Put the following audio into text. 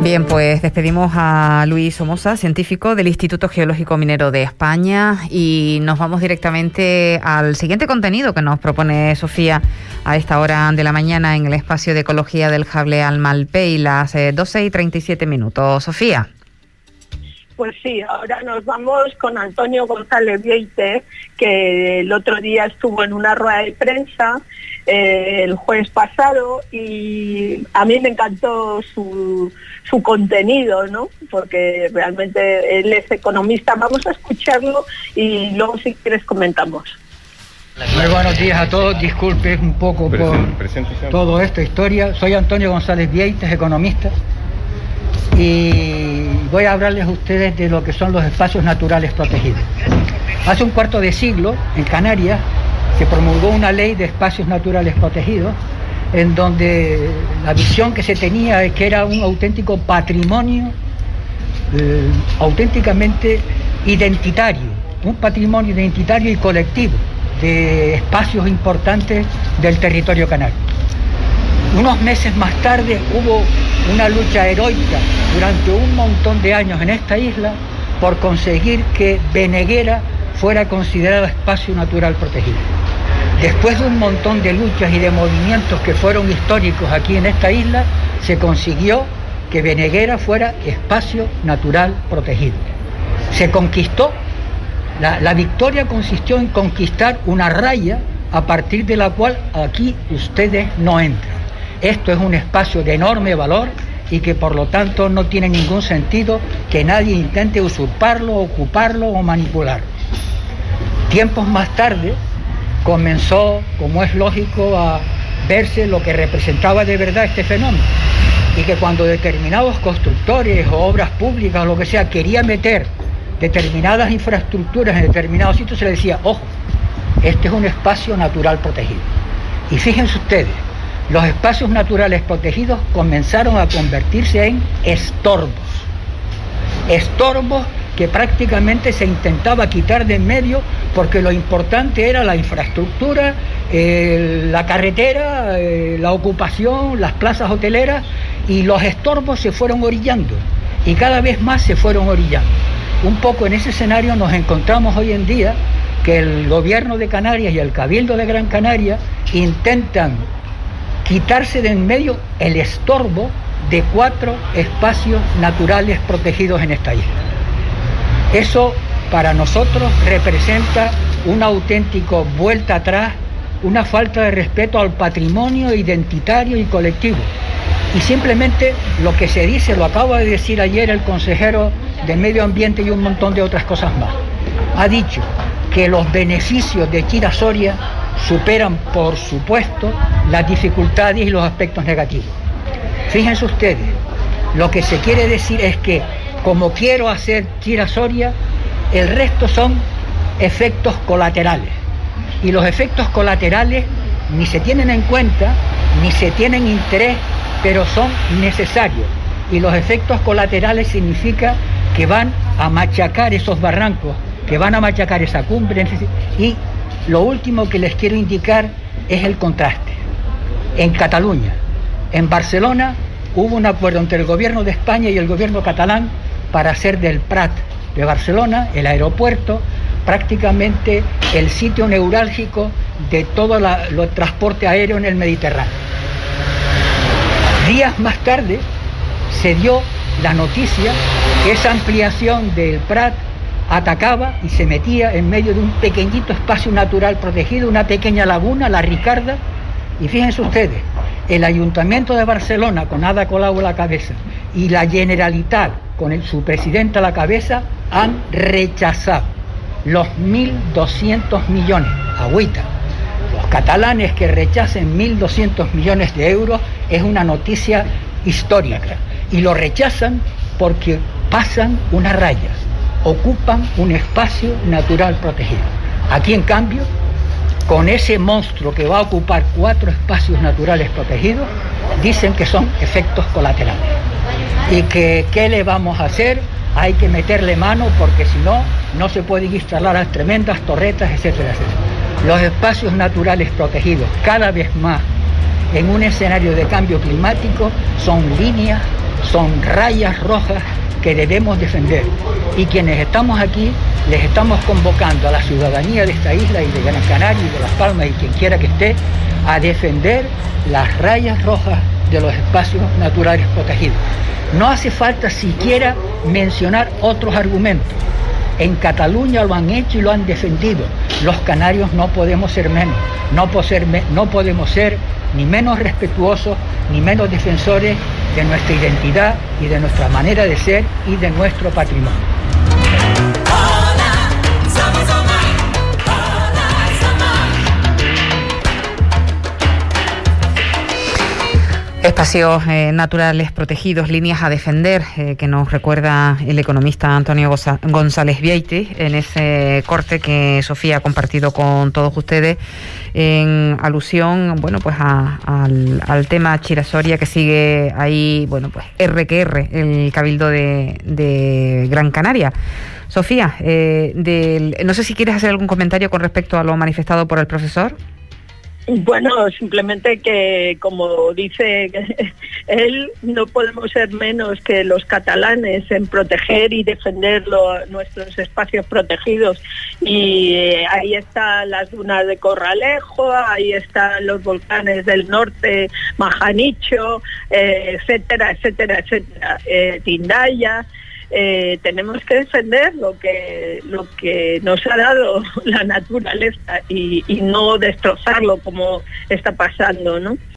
Bien, pues despedimos a Luis Somoza, científico del Instituto Geológico Minero de España, y nos vamos directamente al siguiente contenido que nos propone Sofía a esta hora de la mañana en el espacio de ecología del Jable al Malpey, las 12:37. Sofía. Pues sí, ahora nos vamos con Antonio González Vieites, que el otro día estuvo en una rueda de prensa el jueves pasado, y a mí me encantó su contenido, ¿no? Porque realmente él es economista. Vamos a escucharlo y luego, si quieres, comentamos. Muy buenos días a todos. Disculpen un poco por toda esta historia. Soy Antonio González Vieites, economista, y voy a hablarles a ustedes de lo que son los espacios naturales protegidos. Hace un cuarto de siglo, en Canarias, se promulgó una ley de espacios naturales protegidos, en donde la visión que se tenía es que era un auténtico patrimonio auténticamente identitario, un patrimonio identitario y colectivo de espacios importantes del territorio canario. Unos meses más tarde hubo una lucha heroica durante un montón de años en esta isla por conseguir que Veneguera fuera considerado espacio natural protegido. Después de un montón de luchas y de movimientos que fueron históricos aquí en esta isla, se consiguió que Veneguera fuera espacio natural protegido. Se conquistó, la victoria consistió en conquistar una raya a partir de la cual aquí ustedes no entran. Esto es un espacio de enorme valor y que por lo tanto no tiene ningún sentido que nadie intente usurparlo, ocuparlo o manipularlo. Tiempos más tarde comenzó, como es lógico, a verse lo que representaba de verdad este fenómeno, y que cuando determinados constructores o obras públicas o lo que sea querían meter determinadas infraestructuras en determinados sitios, se les decía: ojo, este es un espacio natural protegido. Y fíjense ustedes, los espacios naturales protegidos comenzaron a convertirse en estorbos que prácticamente se intentaba quitar de en medio, porque lo importante era la infraestructura, la carretera, la ocupación, las plazas hoteleras, y los estorbos se fueron orillando, y cada vez más se fueron orillando. Un poco en ese escenario nos encontramos hoy en día, que el gobierno de Canarias y el Cabildo de Gran Canaria intentan quitarse de en medio el estorbo de 4 espacios naturales protegidos en esta isla. Eso para nosotros representa una auténtica vuelta atrás, una falta de respeto al patrimonio identitario y colectivo. Y simplemente lo que se dice, lo acaba de decir ayer el consejero de Medio Ambiente y un montón de otras cosas más. Ha dicho que los beneficios de Chira-Soria superan, por supuesto, las dificultades y los aspectos negativos. Fíjense ustedes, lo que se quiere decir es que, como quiero hacer Chira-Soria, el resto son efectos colaterales. Y los efectos colaterales ni se tienen en cuenta, ni se tienen interés, pero son necesarios. Y los efectos colaterales significa que van a machacar esos barrancos, que van a machacar esa cumbre. Y lo último que les quiero indicar es el contraste. En Cataluña, en Barcelona, hubo un acuerdo entre el gobierno de España y el gobierno catalán para hacer del Prat de Barcelona, el aeropuerto, prácticamente el sitio neurálgico de todo el transporte aéreo en el Mediterráneo. Días más tarde se dio la noticia que esa ampliación del Prat atacaba y se metía en medio de un pequeñito espacio natural protegido, una pequeña laguna, la Ricarda, y fíjense ustedes, el Ayuntamiento de Barcelona, con Ada Colau a la cabeza, y la Generalitat, con su presidente a la cabeza, han rechazado los 1.200 millones, agüita. Los catalanes que rechacen 1.200 millones de euros es una noticia histórica, y lo rechazan porque pasan unas rayas, ocupan un espacio natural protegido. Aquí, en cambio, con ese monstruo que va a ocupar 4 espacios naturales protegidos, dicen que son efectos colaterales. Y que, ¿qué le vamos a hacer? Hay que meterle mano, porque si no, no se pueden instalar las tremendas torretas, etcétera, etcétera. Los espacios naturales protegidos, cada vez más en un escenario de cambio climático, son líneas, son rayas rojas que debemos defender. Y quienes estamos aquí, les estamos convocando a la ciudadanía de esta isla y de Gran Canaria y de Las Palmas y quien quiera que esté, a defender las rayas rojas de los espacios naturales protegidos. No hace falta siquiera mencionar otros argumentos. En Cataluña lo han hecho y lo han defendido. Los canarios no podemos ser menos, no podemos ser ni menos respetuosos ni menos defensores de nuestra identidad y de nuestra manera de ser y de nuestro patrimonio. Espacios naturales protegidos, líneas a defender, que nos recuerda el economista Antonio González Vieytes en ese corte que Sofía ha compartido con todos ustedes en alusión, bueno, pues al tema Chira-Soria, que sigue ahí, bueno, pues R, el Cabildo de Gran Canaria. Sofía, no sé si quieres hacer algún comentario con respecto a lo manifestado por el profesor. Bueno, simplemente que, como dice él, no podemos ser menos que los catalanes en proteger y defender nuestros espacios protegidos. Y ahí están las dunas de Corralejo, ahí están los volcanes del norte, Majanicho, etcétera, etcétera, etcétera, Tindaya. Tenemos que defender lo que nos ha dado la naturaleza y no destrozarlo como está pasando, ¿no?